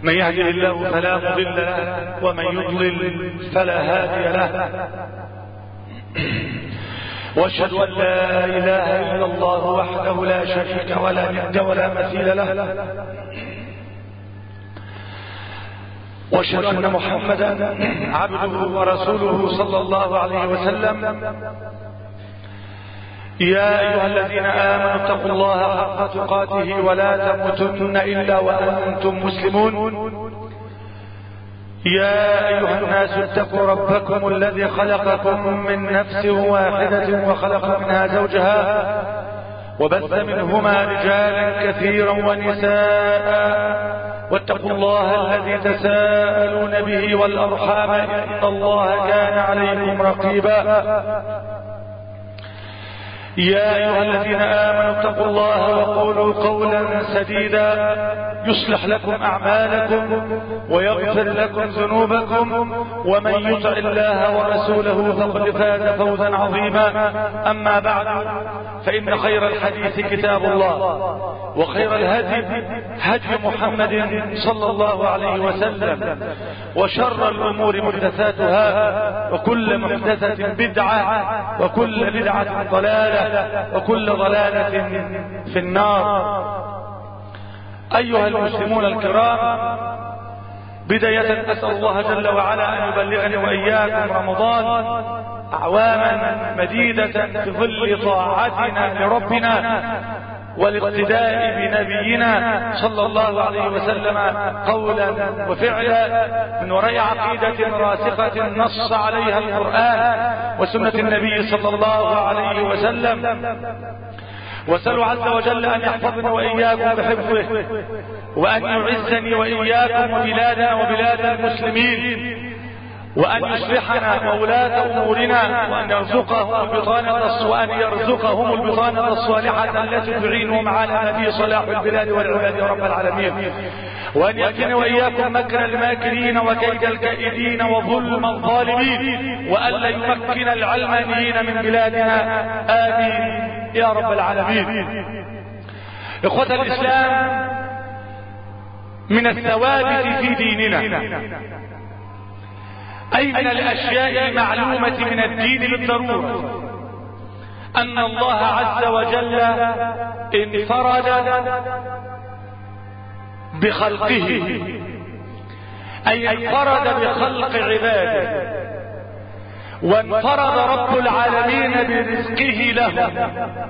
من يهده الله فلا مضل له ومن يضلل فلا هادي له. واشهد ان لا اله الا الله وحده لا شريك ولا ند ولا مثيل له. واشهد ان محمدا عبده ورسوله صلى الله عليه وسلم. يا ايها الذين امنوا اتقوا الله حق تقاته ولا تموتن الا وانتم مسلمون. يا ايها الناس اتقوا ربكم الذي خلقكم من نفس واحدة وخلق منها زوجها وبث منهما رجالا كثيرا ونساء واتقوا الله الذي تساءلون به والارحام ان الله كان عليكم رقيبا. يا ايها الذين امنوا اتقوا الله وقولوا قولا سديدا يصلح لكم اعمالكم ويغفر لكم ذنوبكم ومن يطع الله ورسوله فقد فاز فوزا عظيما. اما بعد فان خير الحديث كتاب الله وخير الهدي هدي محمد صلى الله عليه وسلم وشر الامور محدثاتها وكل محدثة بدعة وكل بدعة ضلالة وكل ضلالة في النار. أيها المسلمون الكرام، بداية أسأل الله جل وعلا أن يبلغني وإياكم رمضان أعواما مديدة في ظل طاعتنا لربنا والاقتداء بنبينا صلى الله عليه وسلم قولا وفعلا من وراء عقيدة راسخة نص عليها القرآن وسنة النبي صلى الله عليه وسلم. واسأل عز وجل أن يحفظنا وإياكم بحفظه وأن يعزني وإياكم وبلادنا وبلاد المسلمين وأن يصلحنا وولاة أمورنا وأن يرزقهم البطانة الصالحة التي تعينهم على نبي صلاح البلاد والعباد رب العالمين. وأن يأتينا وإياكم مكر الماكرين وكيد الكائدين وظلم الظالمين وألا يمكن العلمانيين من بلادنا. آمين يا رب العالمين. إخوة الإسلام، من الثوابت في ديننا أي من الأشياء المعلومة من الدين بالضرورة أن الله عز وجل انفرد بخلقه، أي انفرد بخلق عباده، وانفرد رب العالمين برزقه له،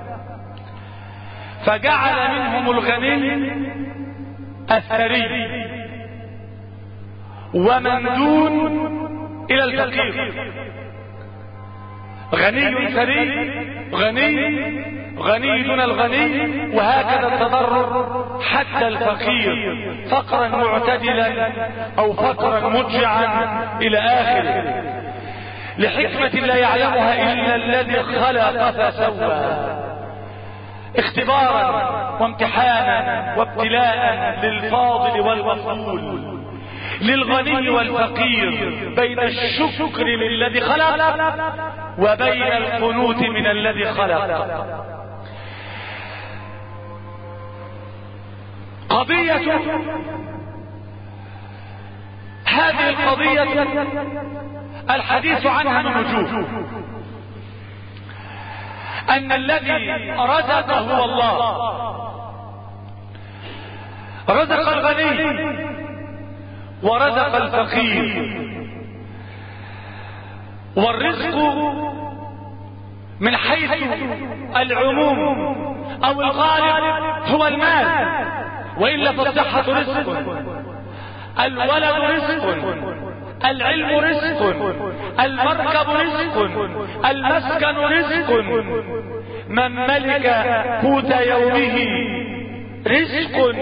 فجعل منهم الغني الثري ومن دون إلى الفقير. غني ثري، غني دون الغني، وهكذا التضرر حتى الفقير، فقرا معتدلا أو فقرا مجعا إلى آخره، لحكمة لا يعلمها إلا الذي خلق فسوى، اختبارا وامتحانا وابتلاء للفاضل والمفضول، للغني والفقير، بين الشكر للذي خلق وبين القنوت من الذي خلق. قضية هذه القضية الحديث عنها من وجوه. أن الذي رزق هو الله، رزق الغني ورزق الفقير، والرزق من حيث العموم او الغالب هو المال، وإلا فالصحة رزق، الولد رزق، العلم رزق، المركب رزق، المسكن رزق، من ملك قوت يومه رزق.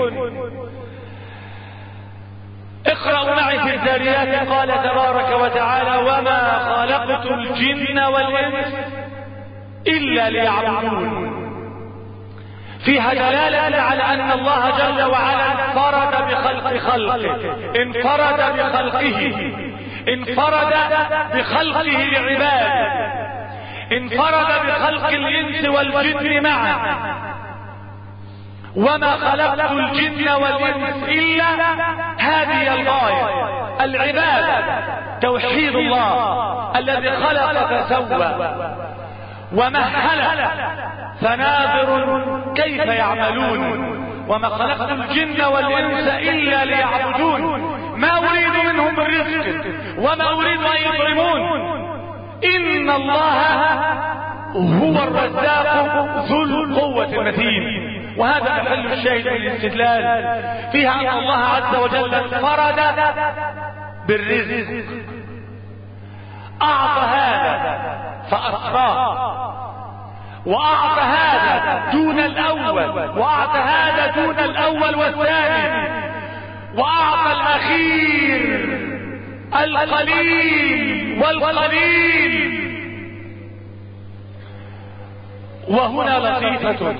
اقرأوا معي في الذاريات، قال تبارك وتعالى: وما خلقت الجن والإنس إلا ليعبدون. فيها دلالة على أن الله جل وعلا انفرد بخلق خلقه، انفرد بخلقه، انفرد بخلقه لعباده، انفرد بخلق الإنس والجن معا. وما خلقت الجن والإنس إلا، هذه العبادة توحيد الله الذي خلق فسوى ومهل فناظر كيف يعملون وما خلقت الجن والإنس إلا ليعبدون ما أريد منهم من رزق وما أريد أن يطعمون إن الله هو الرزاق ذو القوة المتين. وهذا محل الشاهد من الاستدلال فيها أن الله عز وجل انفرد بالرزق، أعطى هذا فأسراه، وأعطى هذا دون الأول، وأعطى هذا دون الأول والثاني، وأعطى الأخير القليل والقليل. وهنا لطيفة،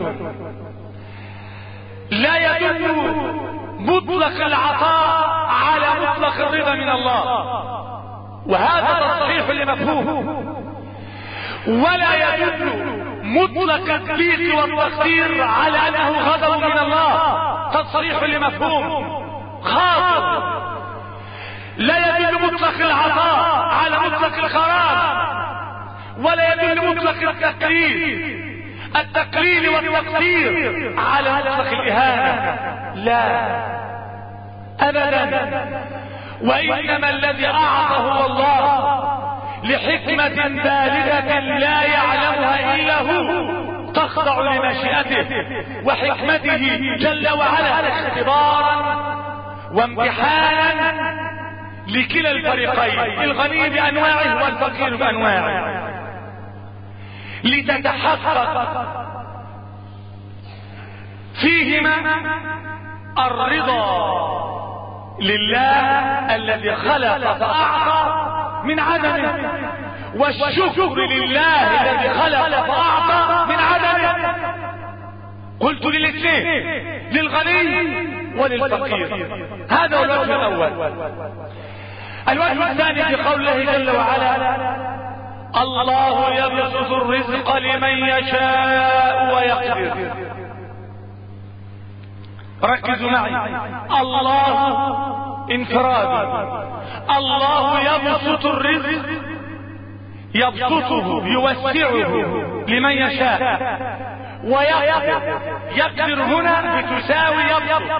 لا يدل مطلق العطاء على مطلق الرضا من الله، وهذا تصحيح لمفهوم، ولا يدل مطلق الضيق والتقدير على انه غضب من الله، تصحيح لمفهوم خاطئ. لا يدل مطلق العطاء على مطلق الكرامة، ولا يدل مطلق التقليل والتقدير على مطلق الإهانة، لا أبدا. وإنما الذي أعطى هو الله لحكمة بالغة لا يعلمها إلا هو، تخضع لمشيئته وحكمته جل وعلا، اختبارا وامتحانا لكلا الفريقين، الغني بأنواعه والفقير بأنواعه، لتتحقق فيهما الرضا لله الذي خلق فأعطى من عدمه، والشكر لله الذي خلق فأعطى من عدمه. قلت للاثنين، للغني وللفقير. هذا هو الوجه الأول. الوجه الثاني في قول الله جل وعلا: الله يبسط الرزق لمن يشاء ويقدر. ركزوا معي، الله انفراد، الله يبسط الرزق، يبسطه يوسعه لمن يشاء ويقدر. يقدر هنا بتساوي يبسط،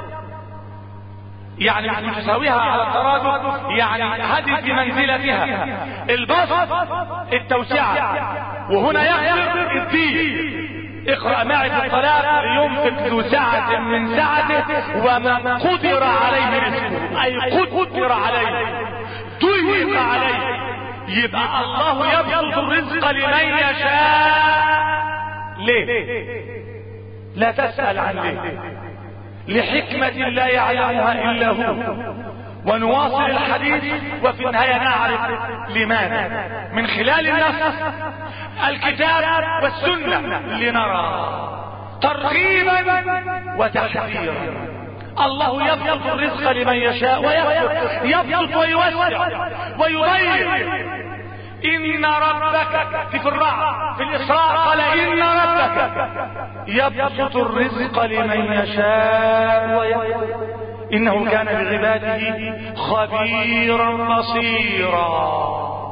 يعني مش تساويها على الترادف، يعني هذه بمنزلتها. البسط التوسعة، وهنا يقدر الضيق. اقرأ معي في الطلاق: ينفق ذو سعة من سعته ومن قدر عليه رزقه، اي قدر عليه، ضيق عليه. يبقى الله يبسط الرزق لمن يشاء. ليه؟ لا تسأل عن ليه، لحكمة لا يعلمها إلا هو. ونواصل الحديث وفي النهاية نعرف لماذا من خلال النص الكتاب والسنة، لنرى ترغيبا وتحذيرا. الله يبسط الرزق لمن يشاء ويقدر، يبسط ويوسع ويضيق. إن ربك في الرعد في الإسراء قال: إن ربك يبسط الرزق لمن يشاء ويقدر إنه كان بعباده خبيرا بصيرا.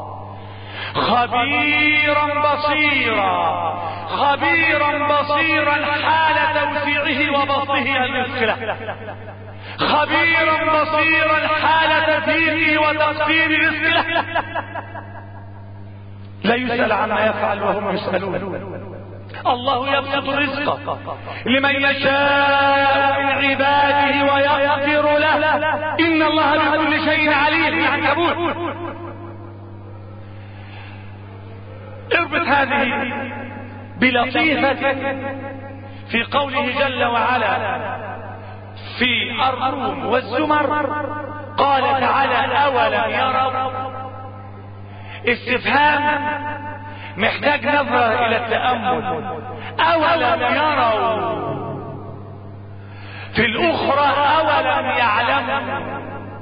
خبيرا بصيرا، خبيرا بصيرا حال توسيعه وبسطه الرزق، خبيرا بصيرا حال تضييقه وتقدير رزقه. لا يسأل عما يفعل وهم يسألون. الله يبسط الرزق لمن يشاء من عباده ويقدر له، إن الله بكل شيء عليم. العنكبوت. اربط هذه بلطيفة في قوله جل وعلا في الروم والزمر، قال تعالى: أولم يروا. استفهام محتاج نظرة إلى التأمل. أولم يروا، في الأخرى أولم يعلموا.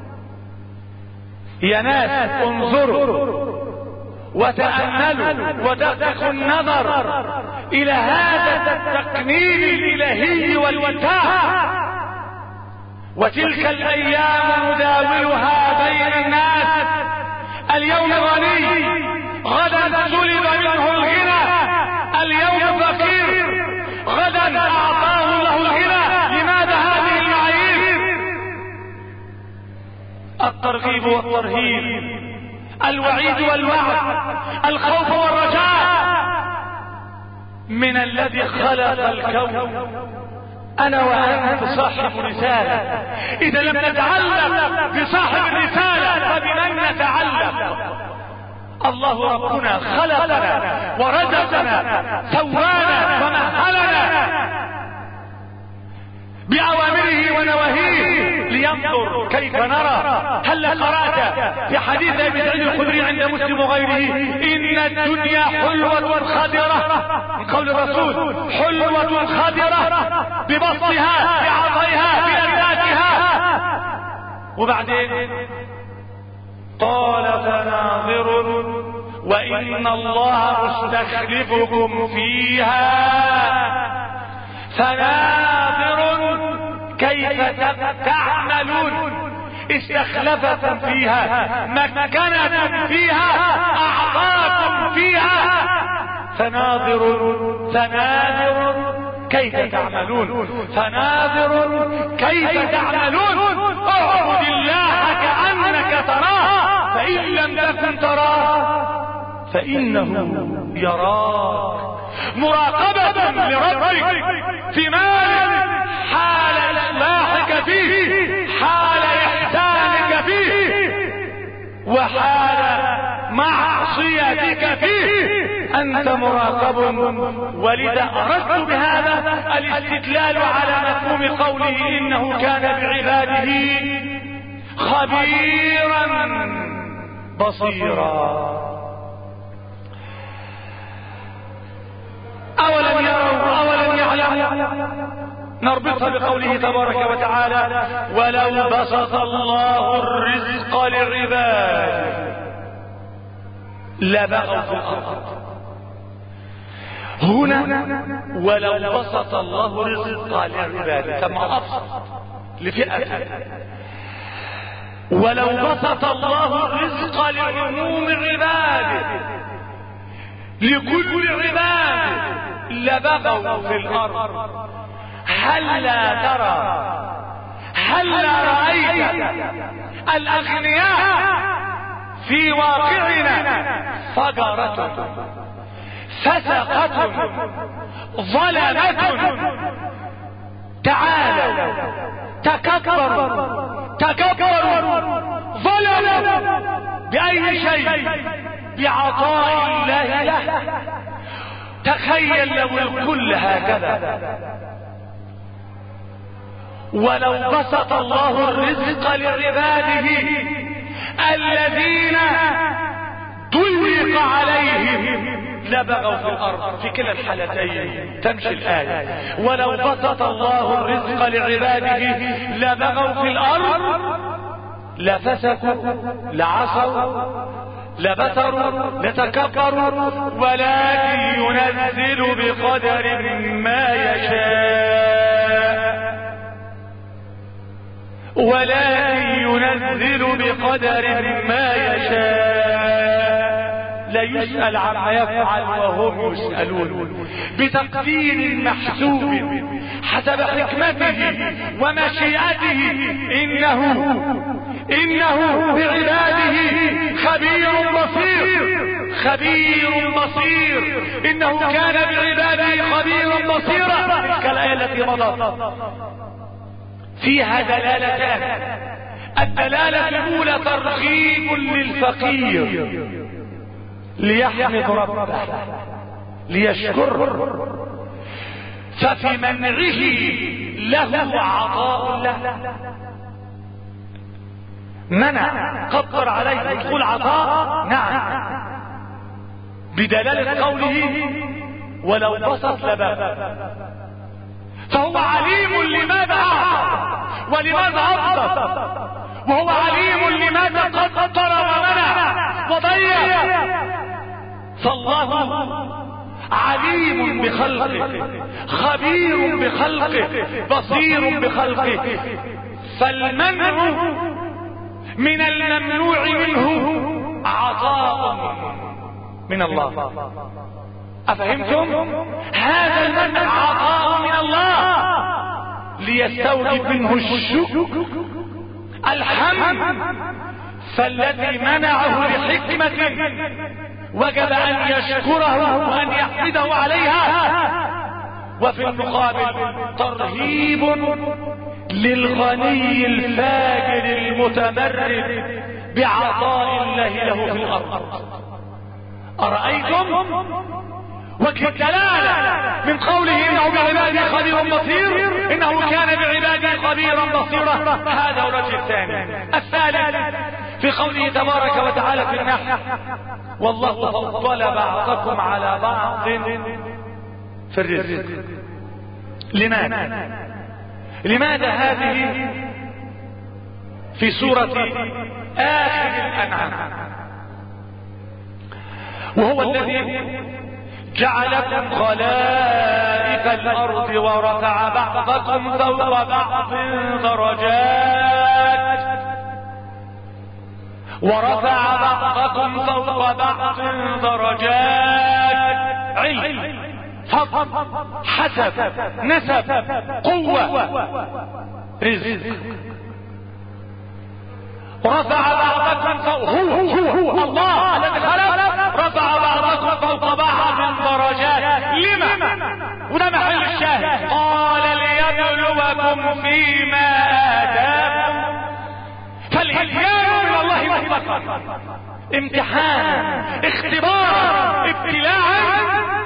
يا ناس انظروا وتأملوا ودققوا النظر إلى هذا التقنين الإلهي والوتاء. وتلك الايام نداولها بين الناس، اليوم غني غدا سلب منه الغنى، اليوم فقير غدا اعطاه الله الغنى. لماذا هذه المعايير؟ الترغيب والترهيب، الوعيد والوعد، الخوف والرجاء من الذي خلق الكون. انا وانت صاحب رسالة، اذا لم نتعلق بصاحب الرسالة فبمن نتعلق؟ الله ربنا خلقنا ورزقنا سوانا ومهلنا بأوامره ونواهيه لينظر كيف نرى. هل قرأت في حديث ابي سعيد الخدري عند مسلم وغيره ان الدنيا حلوة خضرة، من قول الرسول حلوة خضرة ببسطها بعطيها بلذاتها. وبعدين قال فناظر وان الله مستخلفكم فيها فناظر كيف تعملون. استخلفكم فيها، مكنكم فيها، اعطاكم فيها. فناظر كيف تعملون، فناظر كيف تعملون. اعبد الله كأنك تراه، فإن لم تكن تراه فإنه يراك. مراقبة لربك في مالك، حال إصلاحك فيه، حال إحسانك فيه، وحال معصيتك فيه. أنت مراقب. ولذا أردت بهذا الاستدلال على مفهوم قوله إنه كان بعباده خبيرا بصيرا. أولم يروا أولم يعلموا، نربطها بقوله تبارك وتعالى ولو بسط الله الرزق لعباده لبغوا في الأرض. هنا ولو بسط الله الرزق لعباده كما أبسط لفئة، ولو بسط الله الرزق لعموم عباده لكل عباده لبغوا في الأرض. هلا ترى، هلا رأيت الأغنياء في واقعنا فجرة فسقة ظلمة. تعالوا تكبروا ظلموا بأي شيء؟ بعطاء الله له. تخيل لو الكل هكذا. ولو بسط الله الرزق لعباده الذين ضيق عليهم لبغوا في الارض. في كلا الحالتين تمشي الآية. ولو بسط الله الرزق لعباده لبغوا في الارض لفسقوا لعصوا لبتروا لتكبروا، ولكن ينزل بقدر ما يشاء، ولكن ينزل بقدر ما يشاء. لا يسأل عما يفعل وهم يسألون، بتقدير محسوب حسب حكمته ومشيئته. إنه بعباده خبير بصير. إنه كان بعباده خبيرا بصيرا. كالآية التي مضت فيها دلالتان. الدلالة الأولى ترغيب للفقير ليحمد ربه ليشكر، ففي منعه له عطاء له. منع قدر عليه دخول عطاء، نعم، بدلالة قوله ولو بسط لباب. فهو عليم لماذا أعطى ولماذا أبسط، وهو عليم لماذا قدر ومنع وضيع. فالله عليم بخلقه، خبير بخلقه، بصير بخلقه. فالمنع من الممنوع منه عطاء من الله. أفهمتم؟ هذا المنع عطاء من الله ليستوجب منه الشكر الحمد، فالذي منعه لحكمة وجب أن يشكره وأن يحمده عليها. وفي المقابل ترهيب للغني الفاجر المتمرد بعطاء الله له في الأرض. أرأيتم وجه الدلالة من قوله إنه بعباده خبير بصير، إنه كان بعباده خبيرا بصيرا. هذا الوجه الثاني. الثالث في قوله تبارك وتعالى في النحل: والله فضل بعضكم على بعض في الرزق. لماذا هذه في سورة آخر الأنعام؟ وهو الذي جعلكم خلائف الأرض ورفع بعضكم فوق بعض درجات علم، فضل، حسب، نسب، قوة، رزق. رفع بعضكم فوق، هو الله الذي خلق، رفع بعضكم فوق بعض درجات. لما؟ وده محل الشاهد. قال ليبلوكم فيما آتاكم. فالإتيان من الله مطلقا امتحان، اختبار، ابتلاء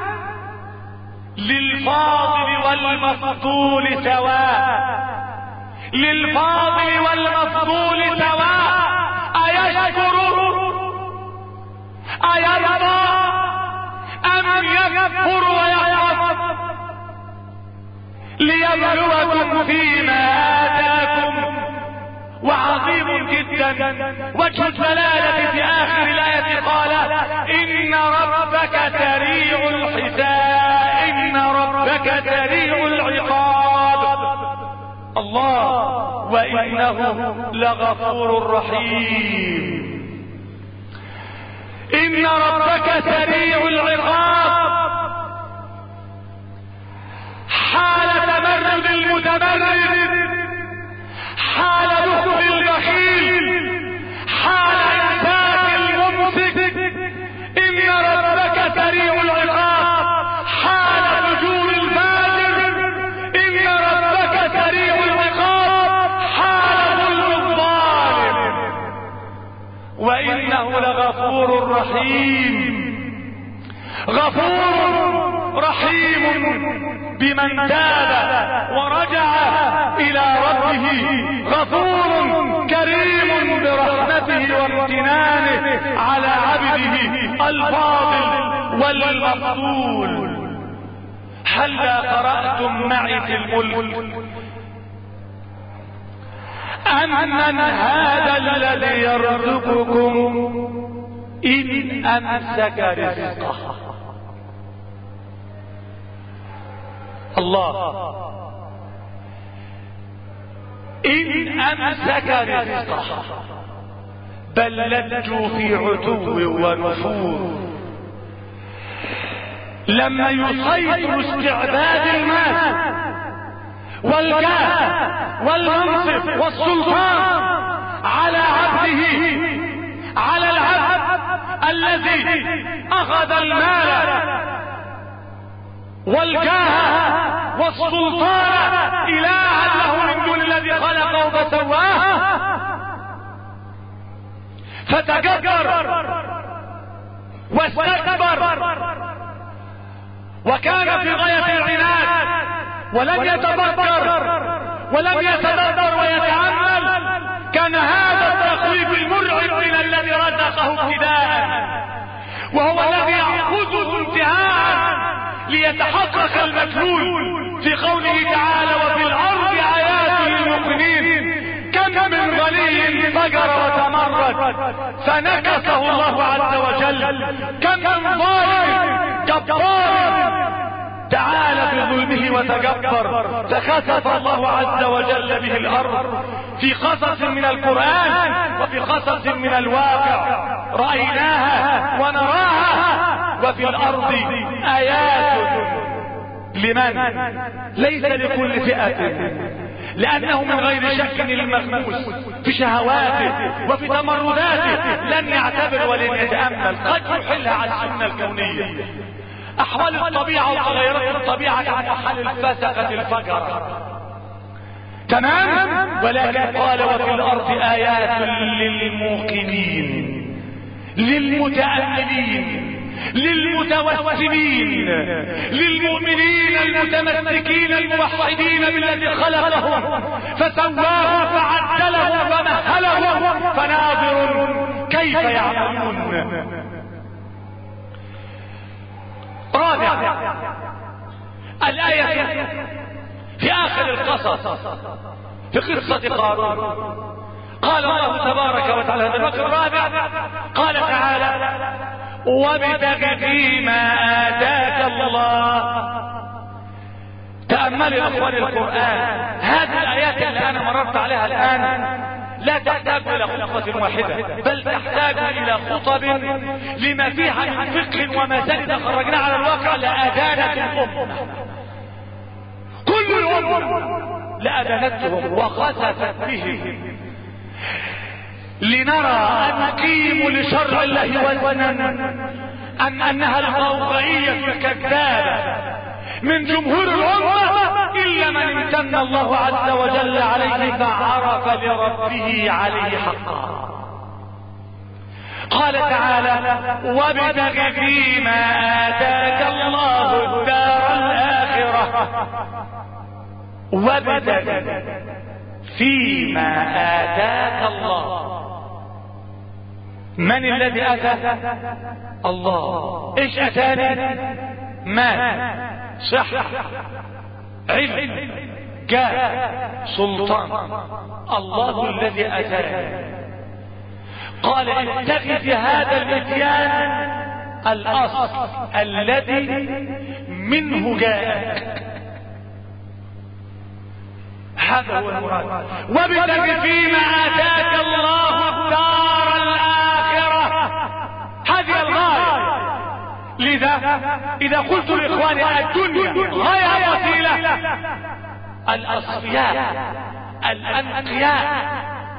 للفاضل والمفضول سواء، للفاضل والمفضول سواء. أيشكر أيرضى أم يكفر ويعرف؟ ليبلوكم فيما آتاكم. وعظيم جدا وجه الدلالة في آخر الآية. قال إن ربك سريع الحساب، إن ربك سريع العقاب. الله وإنه لغفور رحيم. إن ربك سريع العقاب. حال تمرد المتمرد، حال بخل البخيل، حال إمساك الممسك. إن ربك سريع العقاب. حال فجور الفاجر. إن ربك سريع العقاب. حال ظلم الظالم. وإنه لغفور رحيم. غفور رحيم بمن تاب ورجع إلى ربه. غفور كريم برحمته وامتنانه على عبده الفاضل والمفضول. هلا قرأتم معي في الملك أمن هذا الذي يرزقكم إن أمسك رزقه؟ الله إن أمسك رزقه، بل لجوا في عتو ونفور. لما يسيطر استعباد المال والجاه والمنصب والسلطان على عبده، على العبد الذي أخذ المال والجاه والسلطان إلها له من دون الذي خلقه فسواه، فتجبر واستكبر وكان في غاية العناد، ولم يتفكر ولم يتدبر ويتأمل. كان هذا التخويف المرعب من الذي رزقه ابتداء، وهو الذي يأخذه انتهاء ليتحقق المدلول في قوله تعالى: وفي الأرض آيات للمؤمنين. كم من غني فجر وتمرد فنكسه الله عز وجل. كم من ظالم جبار تعالى في ظلمه وتجبر، فخسف الله عز وجل به الارض في قصص من القرآن وفي قصص من الواقع رأيناها ونراها. وفي الارض ايات لمن؟ ليس لكل فئة، لانه من غير شك المغموس في شهواته وفي تمرداته لن يعتبر ولن يتأمل، قد يحلها على السنة الكونية. احوال الطبيعة وتغيرات الطبيعة كحال الفسقة الفجرة، تمام. ولكن قال وفي الارض ايات للموقنين للمتأملين للمتوسمين للمؤمنين المتمسكين الموحدين بالذي خلقهم فسواهم فعدلهم فمهلهم فناظر كيف يعملون. رابعا الآية في آخر القصص في قصة قارون، قال الله تبارك وتعالى في الوقت الرابع قال تعالى وابتغ فيما آتاك الله. تأملوا يا اخواني القرآن، هذه الآيات اللي أنا مررت عليها الآن لا تحتاج إلى خطبة واحدة، بل تحتاج إلى خطب لما فيها من فقه ومسائل خرجنا على الواقع لأدانة الأمة. كل الأمة لأدانتهم وخسفت بهم، لنرى أن نقيم لشرع الله وزنا أم أنها الغوغائية الكذابة من جمهور الأمة إلا من امتن الله عز وجل عليه فعرف لربه عليه حقا. قال تعالى وابتغ فيما آتاك الله الدار الآخرة. وابتغ فيما آتاك الله. من الذي أتى؟ الله. ايش أتاني؟ مال، صحة، علم، جاه، سلطان. الله الذي أتاني. قال اتخذ في هذا الاتيان الأصل الذي منه جاءك، هذا هو المراد. وابتغ فيما آتاك الله الدار الآخرة، هذه الغاية. لذا إذا قلت لإخواني الدنيا غاية وسيلة، الأصفياء الأنقياء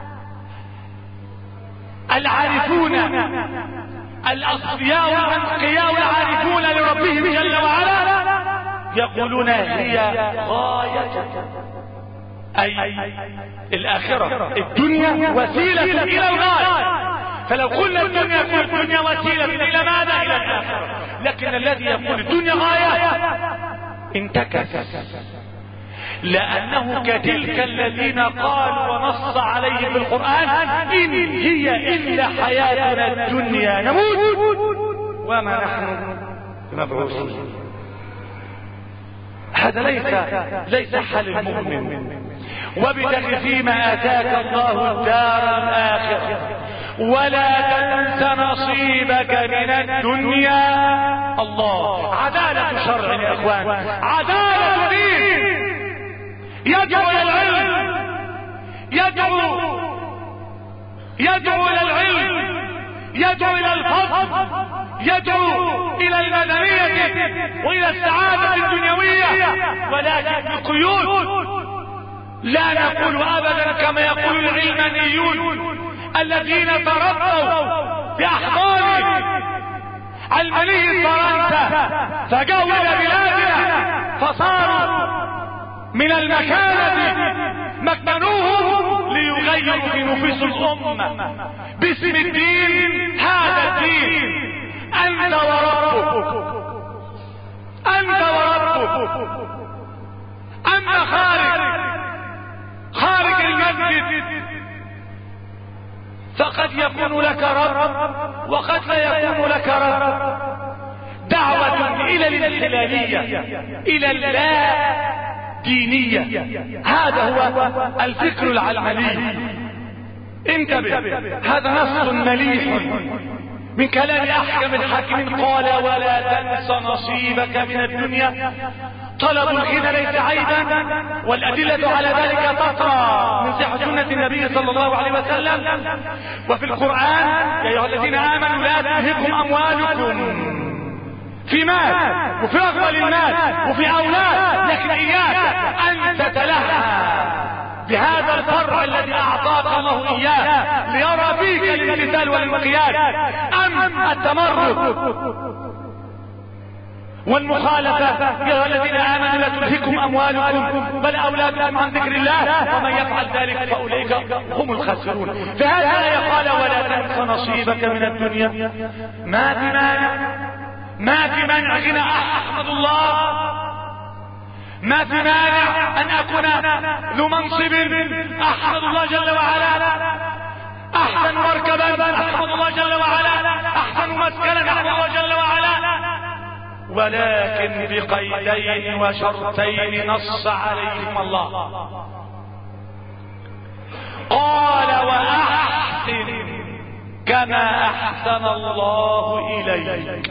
العارفون، الأصفياء الأنقياء العارفون لربهم جل وعلا يقولون هي غاية، أي الآخرة. الدنيا وسيلة إلى الغاية. فلو قلنا الدنيا يقول الدنيا وسيلة إلى ماذا؟ إلى الآخرة. لكن الذي يقول الدنيا غاية انتكس، لأنه كتلك الذين قالوا ونص عليه في القرآن إن هي إلا حياتنا الدنيا نموت وما نحن مبعوثين. هذا ليس حال المؤمن. وابتغ فيما آتاك الله الدار الآخرة ولا تنس نصيبك من الدنيا. الله، عدالة شرع يا اخوان، عدالة دين. يدعو الى العلم، يدعو الى العلم، يدعو الى الفضل، يدعو الى المدنية والى السعادة الدنيوية، ولكن بقيود. لا نقول ابدا كما يقول العلمانيون الذين تربوا باحضان علماني فرنسا فجاءوا الى بلادنا فصاروا من المكانة، مكنوهم ليغيروا في نفوس الامة باسم الدين. هذا الدين انت وربك، انت وربك. اما خارج المسجد فقد يكون لك رب وقد لا يكون لك رب. دعوة الى الانحلالية، الى اللا دينية، هذا هو الفكر العلماني. انتبه، هذا نص مليح من كلام احكم الحاكمين قال ولا تنس نصيبك من الدنيا. طلب الغنى ليس عيبا، والادلة على ذلك تقرا من صحة سنة النبي صلى الله عليه وسلم وفي القرآن: يا ايها الذين امنوا لا تلهكم اموالكم في مال وفي أغلى المال وفي أولاد، لكن إياك أن تتلهى بهذا الفرع الذي أعطاك الله إياه ليرى فيك الامتثال والانقياد أم التمرد والمخالفة. يا الذين آمنوا لا تلهكم أموالكم بل أولادكم عن ذكر الله ومن يفعل ذلك فأولئك هم الخاسرون. فهذه الآية قال ولا تنس نصيبك من الدنيا. ما في مانع غنى احمد الله، ما في مانع ان اكون ذو منصب احمد الله جل وعلا، احسن مركبا احمد الله جل وعلا، احسن مسكنا احمد الله جل وعلا، ولكن بقيدين وشرطين نص عليهم الله. قال واحسن كما احسن الله اليك.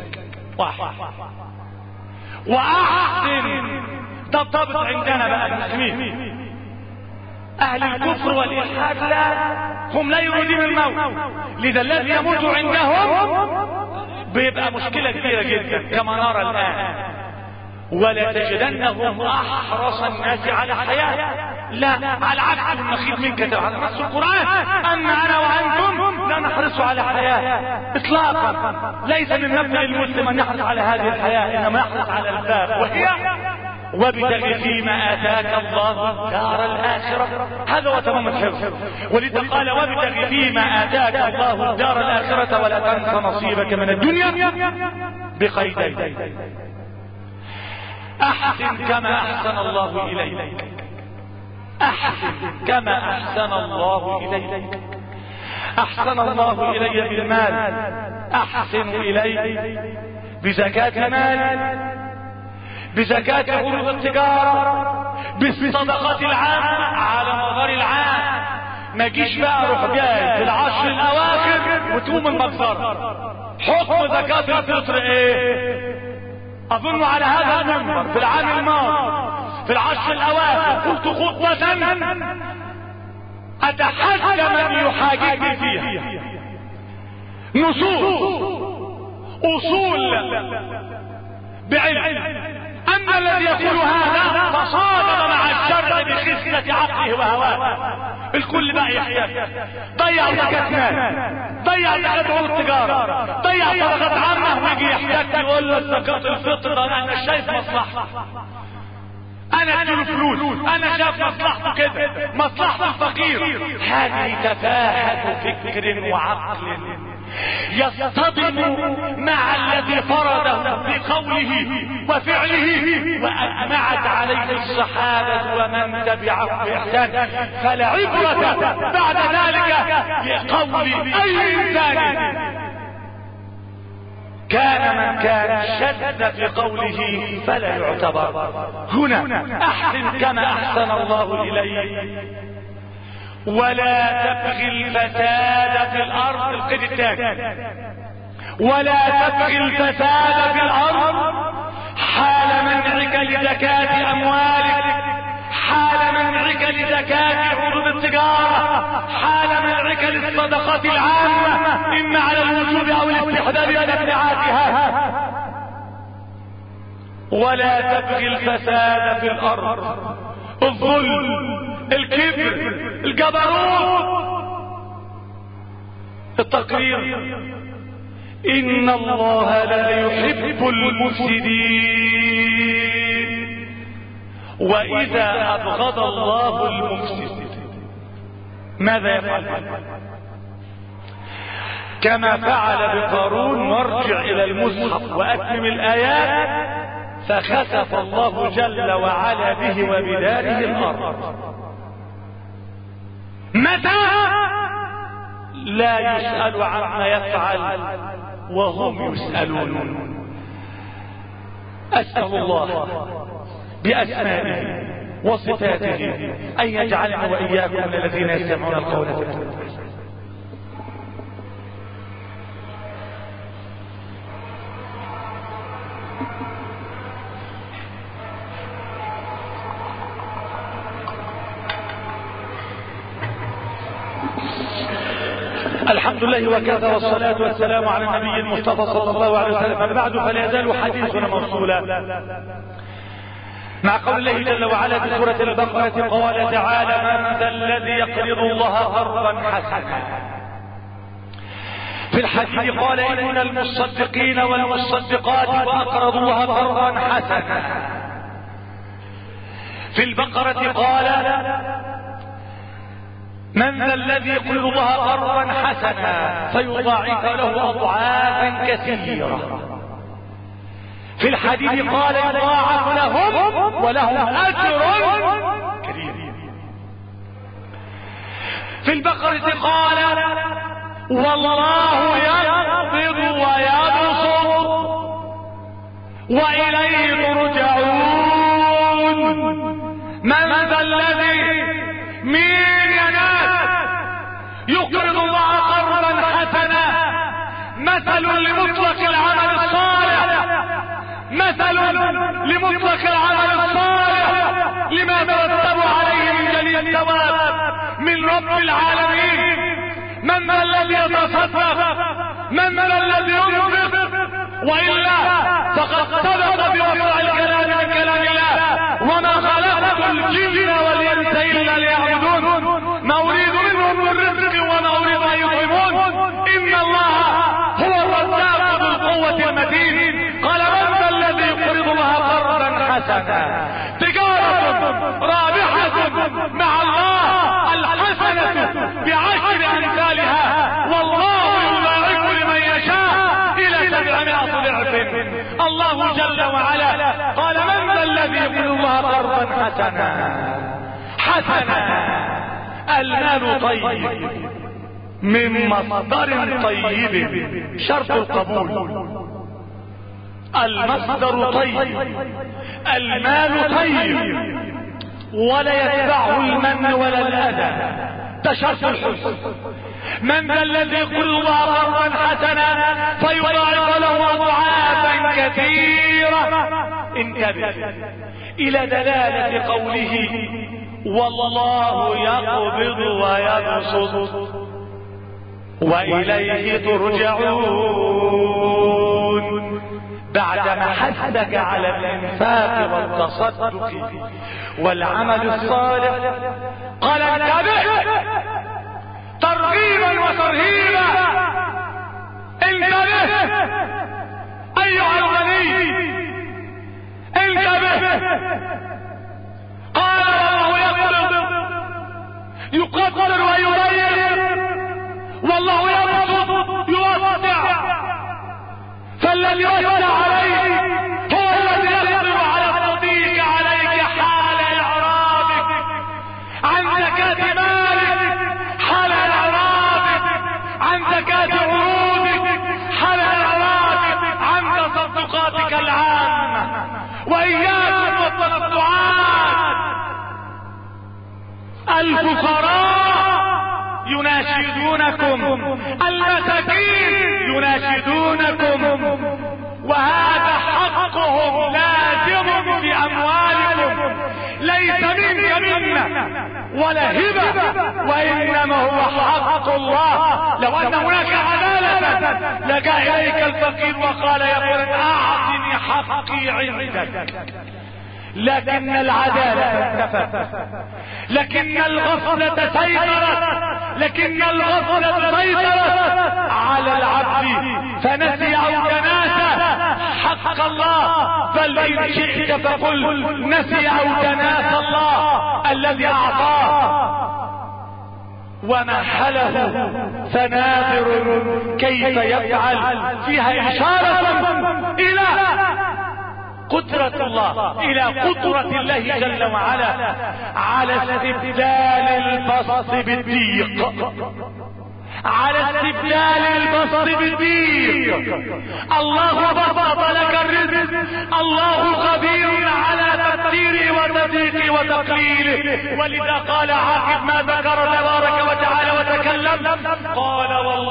واحسن ده الضبط عندنا بقى المسلمين. اهل الكفر والالحاد لا، هم لا يريدون الموت، لذا الذي يموت عندهم بيبقى مشكلة كبيرة جدا كما نرى الان. ولا تجدنهم احرص الناس على حياة، لا على عكس المخيف منك على نص القرآن أن أنا وأنتم لا نحرص على حياة إطلاقا. ليس من مبدأ المسلم أن يحرص على هذه الحياة، إنما يحرص على الباب، وهي وابتغ فيما آتاك الله دار الآخرة. هذا هو تمام الحفظ. ولذا قال وابتغ فيما آتاك الله دار الآخرة ولا تنس نصيبك من الدنيا بقيدين: أحسن كما أحسن الله إليك. أحسن كما أحسن الله إليك. أحسن الله إلي بالمال، أحسن إلي بزكاة مال، بزكاة عروض التجارة، بالصدقات العامة على مدار العام. ما جيش بقى اروح جاي في العشر الأواخر وتقوم المجزرة. حكم زكاة الفطر ايه؟ أظن على هذا المنبر في العام الماضي في العشر الأواخر قلت خطبة أتحدى من يحاججني فيها نصوص أصول بعلم أن الذي يقول هذا تصادم مع الشرع بخسة عقله وهواه. الكل بقى يحتاج ضيع زكاة مال، ضيع زكاة عروض التجارة، ضيع صدقات عامة، ويجي يحتاج يقول له زكاة الفطر أنا شايف مصلحة، انا اديله فلوس، انا شايف مصلحته كده، مصلحة الفقير. هذه تفاهة فكر وعقل يصطدم مع الذي فرضه بقوله وفعله واجمعت عليه الصحابة ومن تبعه بإحسان. فلا عبرة بعد ذلك بقول اي انسان كان من كان شد في قوله فلا يعتبر. هنا احسن كما احسن الله اليك ولا تبغي الفساد في الارض. القيد الثاني: ولا تبغي الفساد في الارض حال منعك لزكاة اموالك، حال منعك لزكاة عروض التجارة، حال منعك للصدقات العامة اما على الوجوب او الاستحباب وتبعاتها. ولا تبغي الفساد في الارض، الظلم، الكبر، الجبروت، التقرير. ان الله لا يحب المفسدين واذا ابغض الله المفسد ماذا يفعل؟ كما فعل بقارون. وارجع الى المصحف واتمم الايات: فخسف الله جل وعلا به وبداره الارض. متى؟ لا يسأل عما يفعل وهم يسألون. أسأل الله بأسمائه وصفاته أن يجعلنا وإياكم من الذين يستمعون القول فيتبعون أحسنه. الحمد لله وكفى، والصلاة والسلام على النبي المصطفى صلى الله عليه وسلم. أما بعد، فلا يزال حديثنا موصولا مع قول الله جل وعلا في سورة البقرة. قال تعالى: من ذا الذي يقرض الله قرضا حسنا. في الحديث قال: إن المصدقين والمصدقات وأقرضوا الله قرضا حسنا. في البقرة قال: من ذا الذي يقرض الله قرضا حسنا فيضاعف له أضعافا كثيرة. في الحديث قال: يضاعف لهم ولهم أجر كريم. في البقرة قال: والله يقبض ويبسط وإليه ترجعون. من ذا الذي مين يا ناس يقرض الله قرضا حسنا؟ مثل لمطلق العمل الصالح، مثل لمطلق العمل الصالح لما ترتب عليه من جليل الثواب من رب العالمين. من ذا الذي يتصدق؟ من ذا الذي ينفق؟ وإلا فقد سبق بوضع الكلام من كلام الله: وما خلقت الجن والإنس إلا ليعبدون ما أريد منهم من رزق وما أريد أن يطعمون إن الله هو الرزاق ذو القوة المتين. قال: من ذا الذي يقرض الله قرضا حسنا؟ تجارة رابحة مع الله الحسنة بعشر أمثالها، والله يضاعف لمن يشاء إلى 700 ضعف. الله جل وعلا قال: من ذا الذي يقرض الله قرضا حسنا؟ حسنا المال طيب من مصدر طيب، شرط القبول. المصدر طيب، المال طيب، ولا يتبعه المن ولا الأذى، ده شرط الحسن. من ذا الذي يقرض الله قرضا حسنا فيضاعف له أضعافا كثيرة. انتبه إلى دلالة قوله: والله يقبض ويبسط وإليه ترجعون. بعدما حثك على الإنفاق والتصدق والعمل الصالح قال: انتبه ترغيبا وترهيبا. انتبه أيها الغني، انتبه. قال: والله يقدر ويضيق، والله يبسط يوسع. فالذي يوسع عليه هو الذي يقدر على التضييق عليك حال إعراضك عن زكاة مالك، حال إعراضك عن زكاة عروضك، حال إعراضك عن تصدقاتك العامة. وإياكم والتنطعات. الفقراء يناشدونكم، المساكين يناشدونكم، وهذا حقهم لازم في أموالكم، ليس منك منا ولا هبة، وإنما هو حق الله. لو أن هناك عدالة لجاء إليك الفقير وقال: يقول أعطني حقي عندك. لكن العدالة انتفت، لكن الغفلة سيطرت، لكن الغفلة سيطرت على العبد فنسي أو تناسى حق الله. بل إن شئت فقل: نسي أو تناسى الله الذي أعطاه. ومحله فناظر كيف يفعل، فيها إشارة إلى قدرة الله، إلى قدرة الله جل وعلا على استبدال البسط بالضيق، على استبدال البسط بالضيق. الله بسط لك الرزق، الله قدير على تقديره وتضييقه وتقليله. ولذا قال عاقب ما ذكر تبارك وتعالى وتكلم، قال: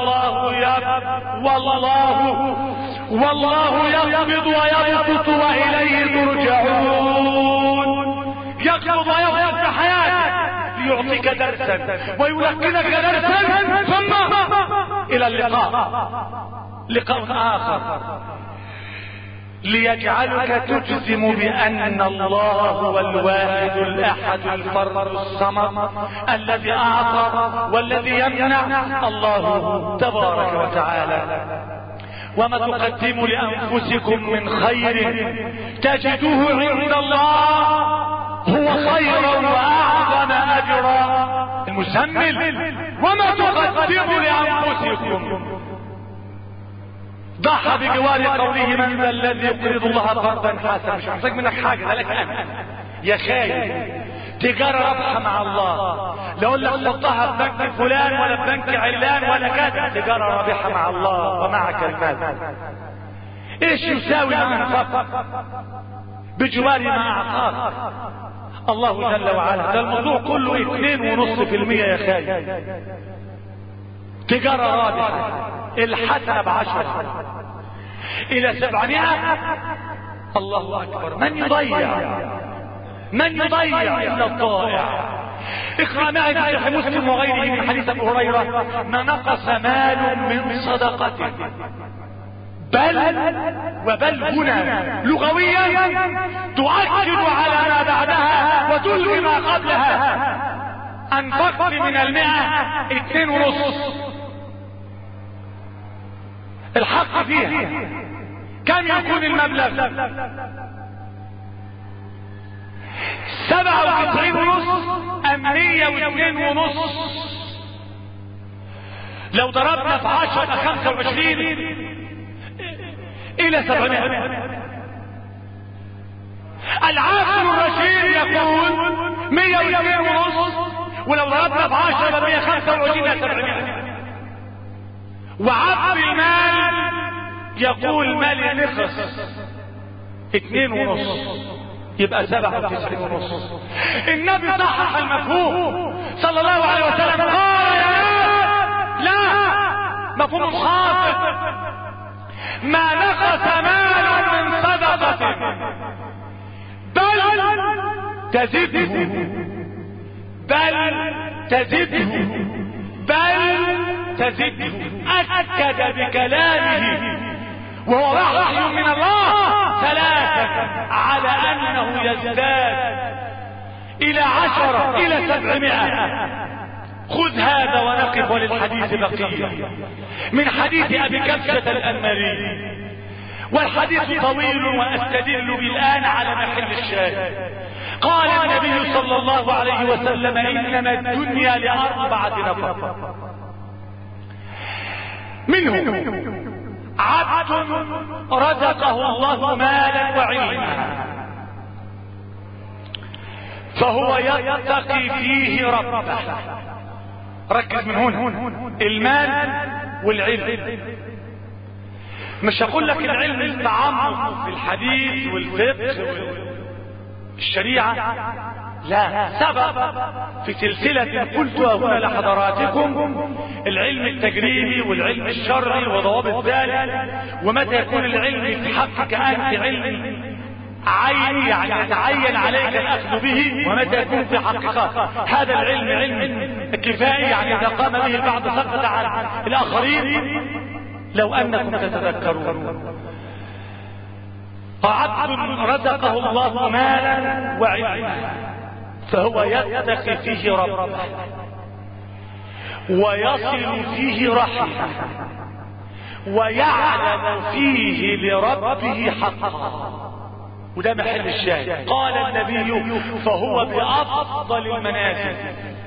والله يقبض ويبسط وإليه ترجعون. يقبض ويبسط في حياتك ليعطيك درسا ويلقنك درسا، ثم الى اللقاء، لقاء اخر ليجعلك تجزم بان الله هو الواحد الاحد الفرد الصمد الذي اعطى والذي يمنع، الله تبارك وتعالى. وما تقدموا لانفسكم من خير تجدوه عند الله هو خيرا واعظم اجرا. المزمل وما تقدموا لانفسكم ضحى بجوار قوله من ذا الذي يقرض الله قرضا حسنا. مش محتاج منك حاجه، ده لك انت يا خايف. تجاره ربح مع الله، لو لك حطها في بنك فلان ولا في بنك علان ولا كذا، تجاره رابحه مع الله ومعك المال. ايش يساوي ما انفق بجوار ما اعطاك الله جل وعلا؟ ده الموضوع كله 2.5% يا خايف. تجاره رابحه، الحسنة ب10 إلى 700. الله أكبر. من يضيع إلا الضائع. اقرأ معي في صحيح مسلم وغيره من حديث أبي هريرة: ما نقص مال من صدقته بل هنا لغويا تؤكد على ما بعدها وتلغي ما قبلها. أنفقت من 100 2.5، الحق فيها كم يكون المبلغ؟ 97.5 أم 102.5؟ لو ضربنا في 10 25 إلى 700. العاقل الرشيد يقول 102.5، ولو ضربنا في 10 125 إلى 700. وعبد المال يقول مالي نقص 2.5، يبقى 97.5. النبي صحح المفهوم صلى الله عليه وسلم، قال يا ناس لا، مفهوم خاطئ. ما نقص مال من صدقة بل تزده أكد بكلامه وهو وحي من الله 3 على أنه يزداد إلى 10 إلى 700. خذ هذا ونقف للحديث بقية من حديث أبي كبشة الأنماري، والحديث طويل وأستدل بالآن على محل الشاهد. قال النبي صلى الله عليه وسلم: إنما الدنيا ل4 نفر، منهم عبد رزقه الله مالا وعلما فهو يتقي فيه ربه. ركز من هنا، المال والعلم. مش هقول لك العلم التعمق في الحديث والفقه والشريعة، لا، سبق في سلسلة قلتها هنا لحضراتكم العلم التجريبي والعلم الشرعي وضوابط ذلك، ومتى يكون العلم في حقك أنت علم عيني يعني يتعين عليك الأخذ به، ومتى يكون في حقك هذا العلم علم كفائي يعني إذا قام به البعض سقط عن الآخرين. لو أنكم تتذكرون، فعبد رزقه الله مالا وعلما فهو يتقي فيه ربه ويصل فيه رحمه ويعلم فيه لربه حقا. وده محل الشاهد. قال النبي: فهو بأفضل المنازل.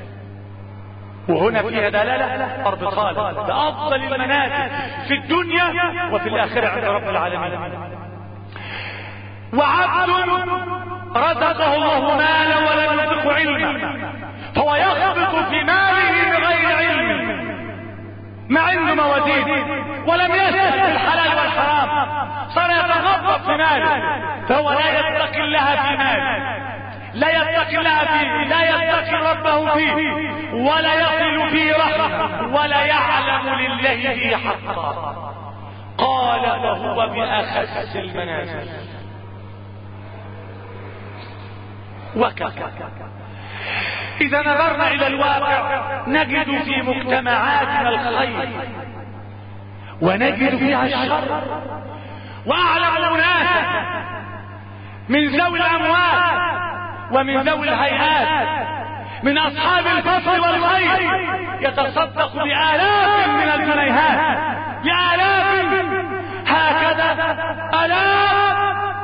وهنا فيها دلالة أرض قال بأفضل المنازل في الدنيا وفي الآخرة عند رب العالمين. وعبد رزقه الله مالا ولم يرزقه علما فهو يخبط في ماله بغير علم، ما عنده موازين ولم يسأل في الحلال والحرام، صار يتغبط في ماله، فهو لا يتقي الله في ماله، لا يتقي الله فيه، لا يتقي ربه فيه، ولا يصل فيه رحمه، ولا يعلم لله فيه حقا. قال: فهو بأخس المنازل. وكفى. إذا نظرنا إلى الواقع نجد في مجتمعاتنا الخير ونجد فيها الشر. واعلم اناسا من ذوي الاموال ومن ذوي الهيئات من اصحاب الفضل والخير يتصدق بالاف من الجنيهات، بالاف هكذا الاف.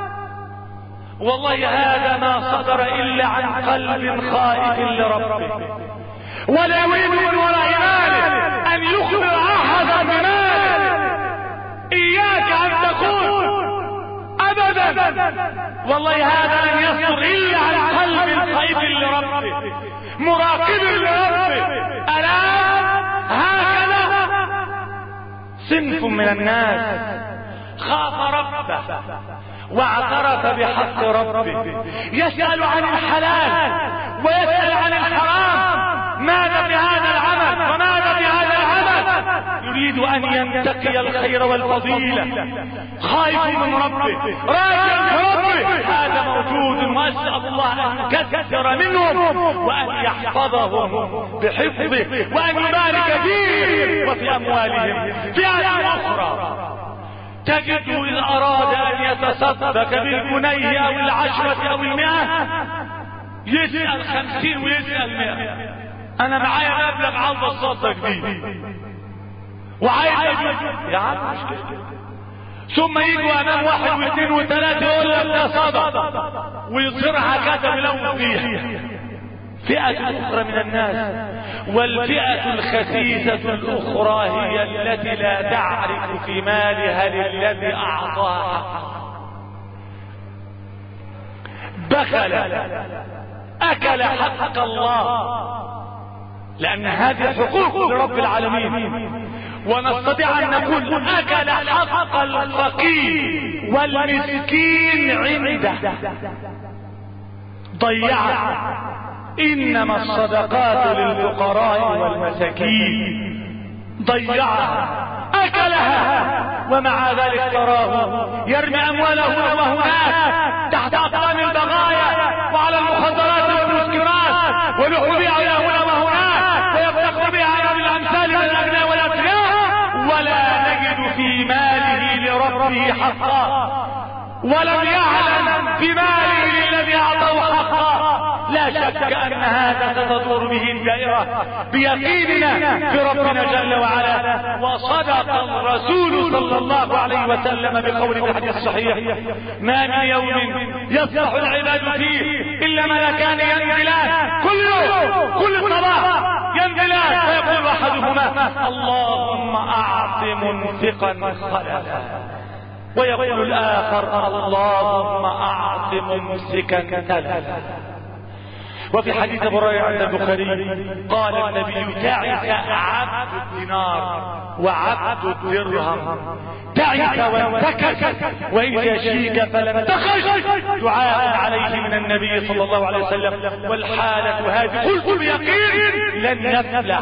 والله هذا ما صدر الا عن قلب خائف لربه، ولا يريد من وراء ماله ان يخبر احدا بماله. اياك ان تقول ابدا والله هذا لن يصدر الا عن قلب خائف لربه، مراقب لربه. الا هكذا صنف من الناس خاف ربه واعترف بحق ربه، يسأل عن الحلال ويسأل عن الحرام، ماذا بهذا العمل وماذا بهذا العمل، يريد ان ينتقي الخير والفضيلة، خايف من ربه، راجع ربه. هذا موجود، واسأل الله ان يكثر منهم وان يحفظهم بحفظه وان يبارك فيهم وفي اموالهم. فئة اخرى تجده إذا أراد أن يتصدق بالجنيه أو العشرة أو 100 يسأل 50 ويسأل 100. أنا معايا مبلغ عاوز أتصدق بيه وعايز يا عم مش كده. ثم يجوا أمام 1 و2 و3 يقول لك ده صدق ويصيرها كتب لو فيها. فئة أخرى من الناس، والفئة الخسيسة الأخرى هي التي لا تعرف في مالها للذي أعطاها حقه، بخل، أكل حق الله، لأن هذه حقوق لرب العالمين. ونستطيع أن نقول أكل حق الفقير والمسكين عنده، ضيعه. انما الصدقات للفقراء والمساكين، ضيعها، اكلها، ومع ذلك تراه يرمي امواله هنا وهناك تحت اقدام البغايا وعلى المخدرات والمسكرات ولحومها الى هنا وهناك، ويفتخر بها على الامثال من الاغنياء والاثرياء، ولا نجد في ماله لربه حقا، ولم يعلم بماله الذي اعطاه حقا. لا شك ان هذا ستدور به الدائرة بيقيننا في ربنا جل وعلا. وصدق الرسول صلى الله عليه وسلم بقوله في الحديث الصحيح: ما من يوم يصبح العباد فيه الا ملكان ينزلان كل يوم، كل صباح ينزلان، فيقول احدهما: اللهم اعط منفقا خلفا، ويقول الاخر: اللهم اعط ممسكا تلفا. وفي حديث ابو هريره عند البخاري قال النبي: تعس عبد الدينار وعبد الدرهم، تعس وانتكس وان يشيك فلم تخش، دعاء عليه من النبي صلى الله عليه وسلم. والحالة هذه قلت بيقين لن نفلح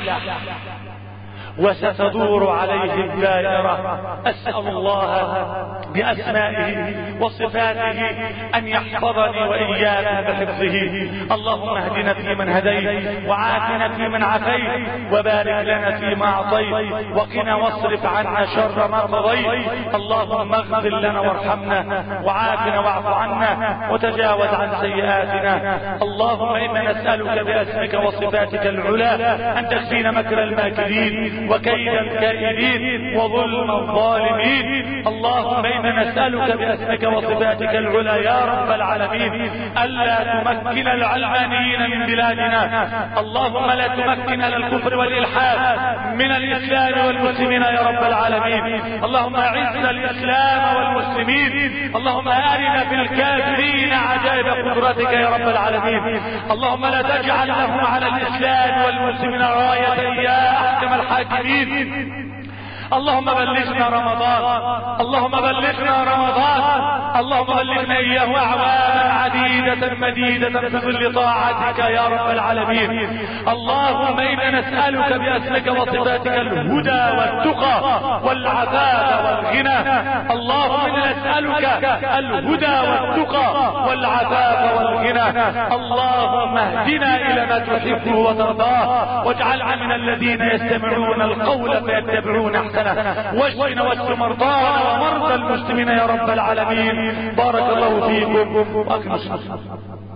وستدور عليه الدائرة. أسأل الله بأسمائه وصفاته أن يحفظني وإياكم بحفظه. اللهم اهدنا فيمن هديت، وعافنا فيمن عافيت، وبارك لنا فيما أعطيت، وقنا واصرف عنا شر ما قضيت. اللهم اغفر لنا وارحمنا، وعافنا واعف عنا، وتجاوز عن سيئاتنا. اللهم إنا نسألك بأسمك وصفاتك العلى أن تكفينا مكر الماكرين وكيد الكائدين وظلم الظالمين. اللهم إنا نسألك بأسمك وصفاتك العلى يا رب العالمين ألا تمكن العلمانيين من بلادنا. اللهم لا تمكن الكفر والإلحاد من الإسلام والمسلمين يا رب العالمين. اللهم أعز الإسلام والمسلمين. اللهم أرنا في الكافرين عجائب قدرتك يا رب العالمين. اللهم لا تجعل لهم على الإسلام والمسلمين راية يا أحكم الحاكمين. اللهم بلغنا رمضان، اللهم بلغنا رمضان، اللهم بلغنا إياه أعواما عديدة مديدة في ظل طاعتك يا رب العالمين. اللهم إنا نسألك بأسمك وصفاتك الهدى والتقى والعفاف والغنى. اللهم إنا نسألك الهدى والتقى والعفاف والغنى. اللهم اهدنا إلى ما تحبه وترضاه، واجعلنا من الذين يستمعون القول فيتبعون أحسنه. واشفنا واشف مرضانا ومرضى المسلمين يا رب العالمين. بارك الله فيكم وأكرم.